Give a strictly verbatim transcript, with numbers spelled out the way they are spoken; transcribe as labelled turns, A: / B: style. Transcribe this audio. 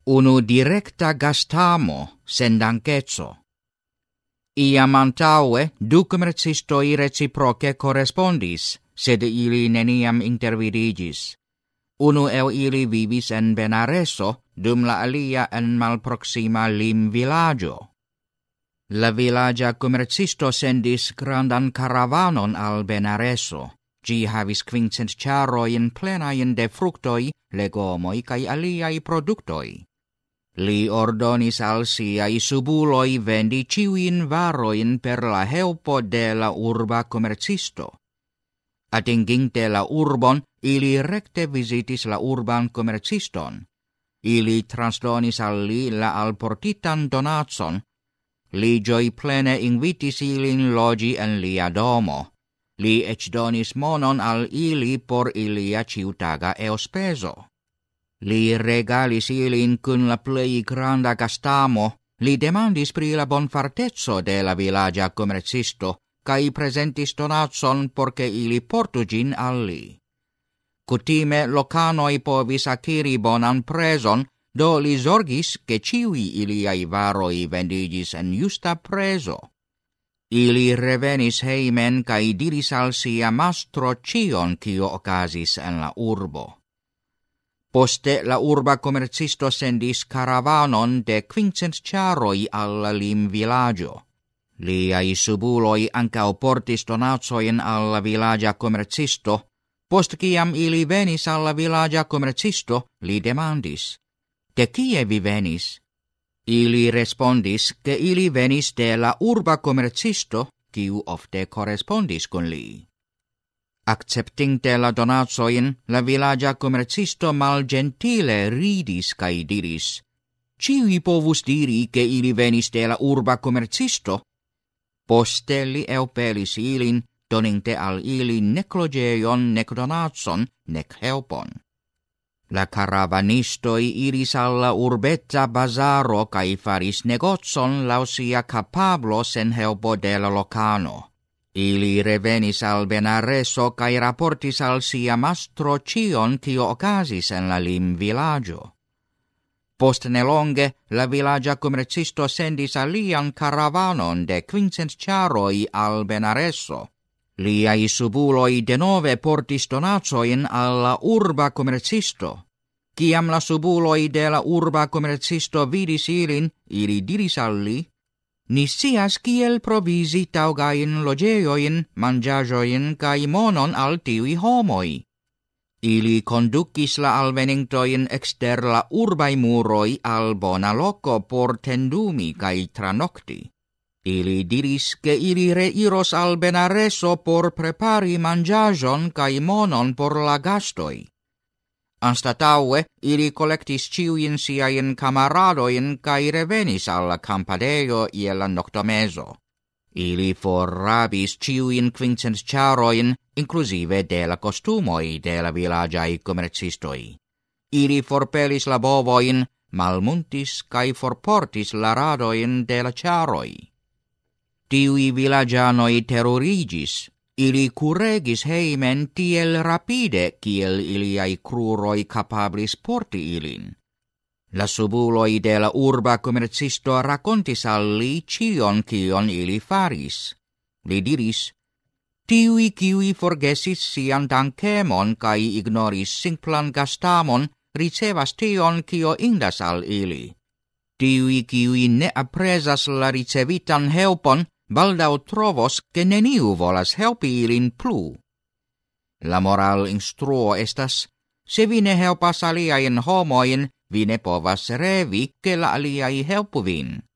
A: unu directa gastamo sendanquetso. Iam antaue du commercistoi reciproce correspondis, sed ili neniam intervidigis. Unu el ili vivis en Benareso, dum la alia en malproxima lim villaggio. La villagia commercisto sendis grandan caravanon al Benareso. Gi havis quincent charoin plenain de fructoi, legomoi cae aliai productoi. Li ordonis al siai subuloi vendi ciuin varoin per la helpo de la urba commercisto. Atinginte la urbon, ili recte visitis la urban commerciston. Ili transdonis al li la alportitan donatson. Li gioi plene invitis ilin logi en lia domo. Li ec donis monon al ili por ilia ciutaga eospeso. Li regalis ilin cun la plei granda gastamo, li demandis pri la bonfartezzo de la villagia commercisto, cae presentis donatson porce ili portu gin al li. Cutime locanoi povis acquiri bonan preson, do li zorgis che ciui iliai varoi vendigis en justa preso. Ili revenis heimen cae diris al sia mastro cion cio ocasis en la urbo. Poste la urba commercisto sendis caravanon de quincent charoi alla lim villaggio. Liai subuloi ancao portis donatsoin alla villagia commercisto. Post ciam ili venis alla villagia commercisto, li demandis: "De kie vi venis?" Ili respondis che ili venis de la urba commercisto, kiu ofte correspondis con li. Acceptinte la donatsoin, la villagia commercisto mal gentile ridis cae diris: "Ciui povus diri che ili venis de la urba commercisto?" Poste li eupelis ilin, doninte al ili nec logeion, nec donatson, nec helpon. La caravanistoi iris alla urbetta bazaro cae faris negozon lausia capablo sen helpo de la locano. Ili revenis al Benareso cae raportis al sia mastro cion cio ocasis en la lim villaggio. Post nelonge, la villagia commercisto sendis alian caravanon de quincent charoi al Benareso. Liai subuloi denove portis donatsoin alla urba commercisto. Ciam la subuloi de la urba commercisto vidis ilin, ili diris al li: "Ni scias kiel provisi taugain logeioin, mangiajoin cae monon al tiui homoi." Ili conducis la alveningtoin exter la urbai muroi al bona loco por tendumi cae tranocti. Ili diris che ili reiros al Benareso por prepari mangiajon cae monon por la gastoi. Anstataue, ili collectis ciuin siain camaradoin cae revenis alla campadeo iela noctomeso. Ili forrabis ciuin quincent charoin, inclusive de la costumoi de la villagiai commercistoi. Ili forpelis la bovoin, malmuntis cae forportis la radoin de la charoi. Tiui villagianoi terrorigis, ili curegis heimen tiel rapide kiel iliai cruroi capablis porti ilin. La subuloi de la urba commercisto racontis al li cion cion ili faris. Li diris: "Tiui kiui forgesis sian dankemon cae ignoris simplan gastamon, ricevas tion cio indas al ili. Tiui kiui ne apresas la ricevitan helpon, baldau trovos che neniu volas helpi ilin plu." La moral instruo estas: se vi ne helpas aliaen homoin, vi ne povas revi che la aliai helpu vin.